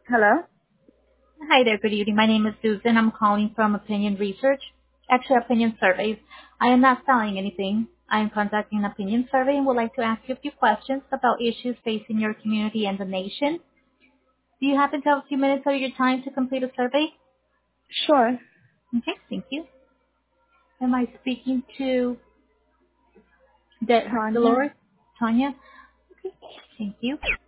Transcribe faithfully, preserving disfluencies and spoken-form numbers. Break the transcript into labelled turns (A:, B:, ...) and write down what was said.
A: Hello?
B: Hi there. Good evening. My name is Susan. I'm calling from Opinion Research, actually Opinion Surveys. I am not selling anything. I am conducting an opinion survey and would like to ask you a few questions about issues facing your community and the nation. Do you happen to have a few minutes of your time to complete a survey?
A: Sure.
B: Okay, thank you. Am I speaking to De-
A: Tanya?
B: Dolores? Tanya? Okay, thank you.